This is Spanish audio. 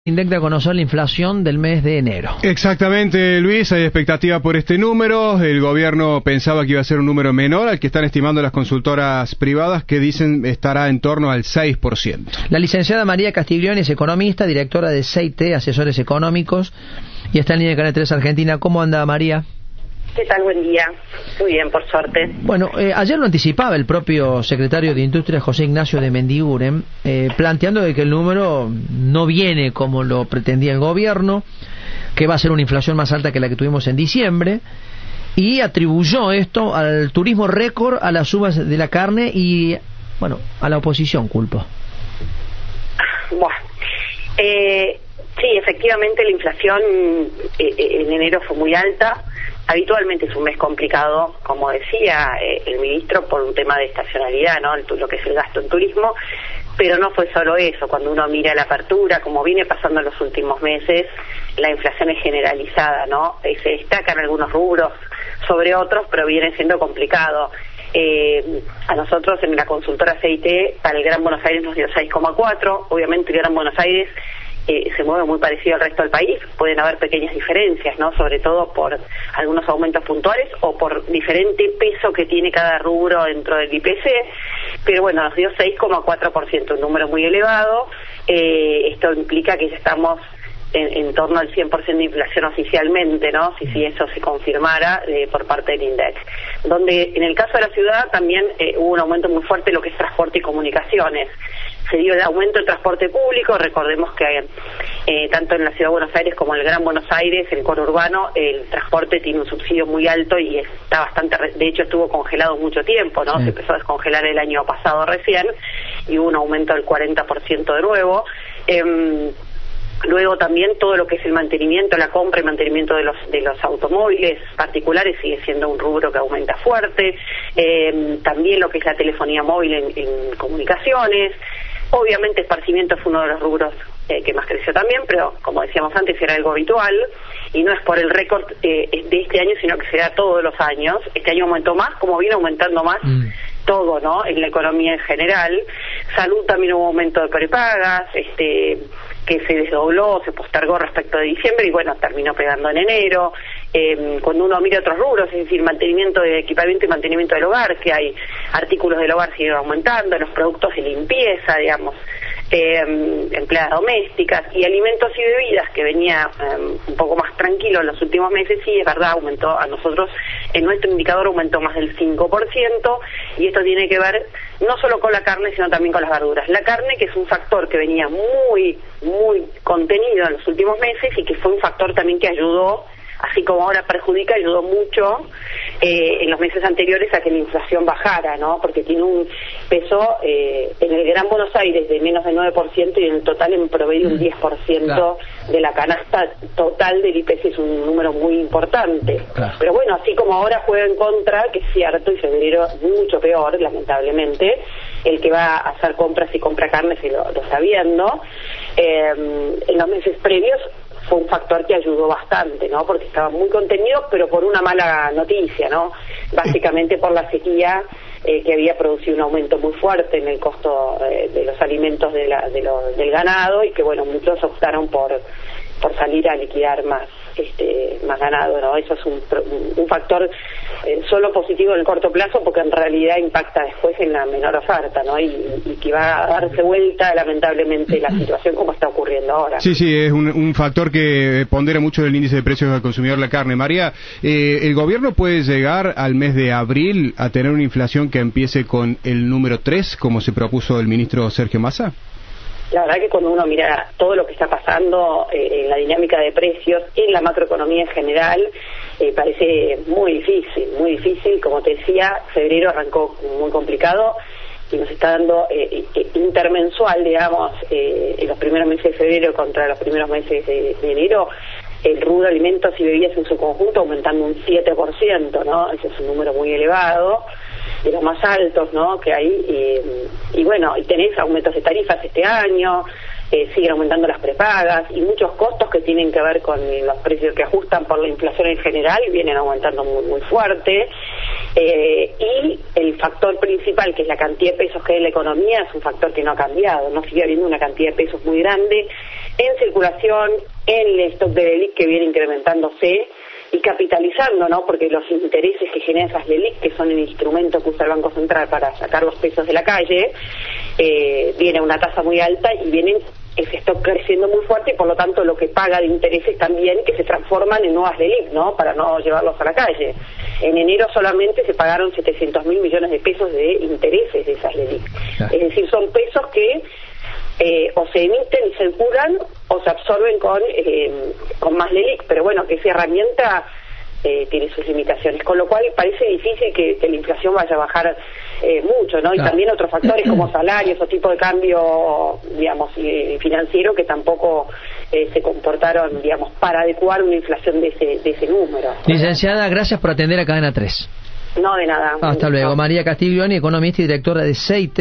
INDEC da a conocer la inflación del mes de enero. Exactamente, Luis, hay expectativa por este número. El gobierno pensaba que iba a ser un número menor al que están estimando las consultoras privadas, que dicen estará en torno al 6%. La licenciada María Castiglioni es economista, directora de CIT, Asesores Económicos, y está en línea de Canal 3 Argentina. ¿Cómo anda, María? ¿Qué tal? Buen día. Muy bien, por suerte. Bueno, ayer lo anticipaba el propio secretario de Industria, José Ignacio de Mendiguren, planteando de que el número no viene como lo pretendía el gobierno, que va a ser una inflación más alta que la que tuvimos en diciembre, y atribuyó esto al turismo récord, a las subas de la carne y, bueno, a la oposición, culpa. Bueno, sí, efectivamente la inflación en enero fue muy alta. Habitualmente es un mes complicado, como decía el ministro, por un tema de estacionalidad, ¿no? Lo que es el gasto en turismo, pero no fue solo eso. Cuando uno mira la apertura, como viene pasando en los últimos meses, la inflación es generalizada, ¿no? Se destacan algunos rubros sobre otros, pero viene siendo complicado. A nosotros en la consultora CIT, para el Gran Buenos Aires nos dio 6,4, obviamente el Gran Buenos Aires se mueve muy parecido al resto del país. Pueden haber pequeñas diferencias, ¿no? Sobre todo por algunos aumentos puntuales o por diferente peso que tiene cada rubro dentro del IPC, pero bueno, nos dio 6,4%, un número muy elevado. Esto implica que ya estamos en torno al 100% de inflación oficialmente, ¿no? Si eso se confirmara por parte del INDEC. Donde en el caso de la ciudad también hubo un aumento muy fuerte en lo que es transporte y comunicaciones. Se dio el aumento del transporte público. Recordemos que tanto en la Ciudad de Buenos Aires como en el Gran Buenos Aires, el conurbano, el transporte tiene un subsidio muy alto y está bastante, de hecho estuvo congelado mucho tiempo, ¿no? Se empezó a descongelar el año pasado recién y hubo un aumento del 40% de nuevo. Luego también todo lo que es el mantenimiento, la compra y mantenimiento de los automóviles particulares sigue siendo un rubro que aumenta fuerte. También lo que es la telefonía móvil en comunicaciones. Obviamente esparcimiento fue uno de los rubros que más creció también, pero como decíamos antes era algo habitual y no es por el récord de este año, sino que se da todos los años. Este año aumentó más, como viene aumentando más todo, ¿no? En la economía en general. Salud también hubo aumento de prepagas, que se desdobló, se postergó respecto de diciembre y bueno, terminó pegando en enero. Cuando uno mira otros rubros, es decir, mantenimiento de equipamiento y mantenimiento del hogar, que hay artículos del hogar siguen aumentando, los productos de limpieza, digamos, empleadas domésticas y alimentos y bebidas, que venía un poco más tranquilo en los últimos meses, sí, es verdad, aumentó a nosotros, en nuestro indicador aumentó más del 5%, y esto tiene que ver no solo con la carne, sino también con las verduras. La carne, que es un factor que venía muy contenido en los últimos meses y que fue un factor también que ayudó, así como ahora perjudica, ayudó mucho en los meses anteriores a que la inflación bajara, ¿no? Porque tiene un peso en el Gran Buenos Aires de menos del 9% y en el total en promedio un 10% claro, de la canasta total del IPC. Es un número muy importante. Claro. Pero bueno, así como ahora juega en contra, que es cierto, y febrero mucho peor, lamentablemente, el que va a hacer compras y compra carne se lo está viendo. En los meses previos fue un factor que ayudó bastante, ¿no? Porque estaba muy contenido, pero por una mala noticia, ¿no? Básicamente por la sequía que había producido un aumento muy fuerte en el costo de los alimentos del ganado y que, bueno, muchos optaron por salir a liquidar más ganado, ¿no? Eso es un factor solo positivo en el corto plazo, porque en realidad impacta después en la menor oferta, ¿no? Y que va a darse vuelta lamentablemente la situación como está ocurriendo ahora. Sí, es un factor que pondera mucho el índice de precios al consumidor la carne. María, ¿el gobierno puede llegar al mes de abril a tener una inflación que empiece con el número 3, como se propuso el ministro Sergio Massa? La verdad que cuando uno mira todo lo que está pasando en la dinámica de precios, en la macroeconomía en general, parece muy difícil. Como te decía, febrero arrancó muy complicado y nos está dando intermensual, digamos, en los primeros meses de febrero contra los primeros meses de enero, el rubro alimentos y bebidas en su conjunto aumentando un 7%, ¿no? Ese es un número muy elevado, de los más altos, ¿no?, que hay, y bueno, y tenés aumentos de tarifas este año, siguen aumentando las prepagas y muchos costos que tienen que ver con los precios que ajustan por la inflación en general, vienen aumentando muy fuerte, Y el factor principal, que es la cantidad de pesos que hay en la economía, es un factor que no ha cambiado, no sigue habiendo una cantidad de pesos muy grande en circulación, en el stock de LELIQ que viene incrementándose y capitalizando, ¿no? Porque los intereses que generan esas LELIQ, que son el instrumento que usa el Banco Central para sacar los pesos de la calle, viene a una tasa muy alta y vienen ese stock creciendo muy fuerte y por lo tanto lo que paga de intereses también que se transforman en nuevas LELIQ, ¿no? Para no llevarlos a la calle. En enero solamente se pagaron 700.000 millones de pesos de intereses de esas LELIQ. Es decir, son pesos que o se emiten y circulan o se absorben con más LELIQ, pero bueno, que esa herramienta tiene sus limitaciones, con lo cual parece difícil que la inflación vaya a bajar mucho, ¿no? Y también otros factores como salarios o tipo de cambio, digamos, financiero que tampoco se comportaron, digamos, para adecuar una inflación de ese número. Licenciada, gracias por atender a Cadena 3. No, de nada. Hasta luego. María Castiglioni, economista y directora de CEITE.